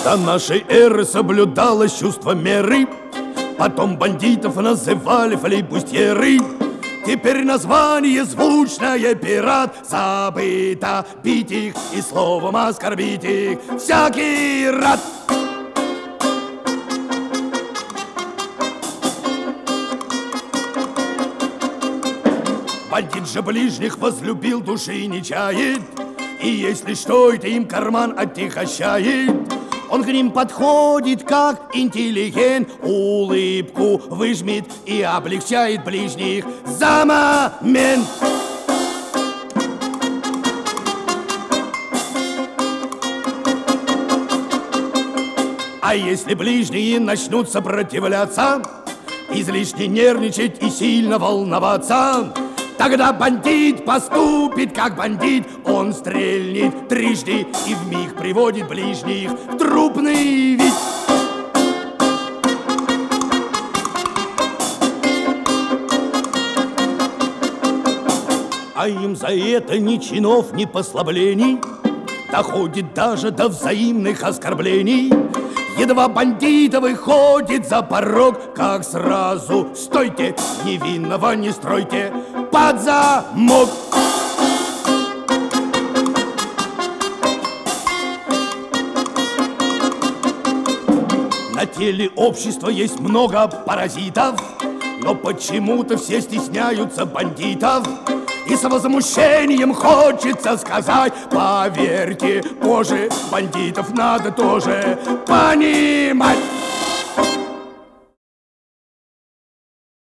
До нашей эры соблюдалось чувство меры. Потом бандитов называли флейбустьеры. Теперь название звучное пират. Забыто бить их и словом оскорбить их всякий рад. Бандит же ближних возлюбил, души не чает. И если что, это им карман отягощает. Он к ним подходит, как интеллигент, улыбку выжмет и облегчает ближних за момент. А если ближние начнут сопротивляться, излишне нервничать и сильно волноваться, тогда бандит поступит как бандит. Он стрельнет трижды и вмиг приводит ближних в трупный вид. А им за это ни чинов, ни послаблений, доходит даже до взаимных оскорблений. Едва бандита выходит за порог, как сразу стойте, невинного не стройте под замок. На теле общества есть много паразитов, но почему-то все стесняются бандитов. И с возмущением хочется сказать: поверьте, позже бандитов надо тоже понимать.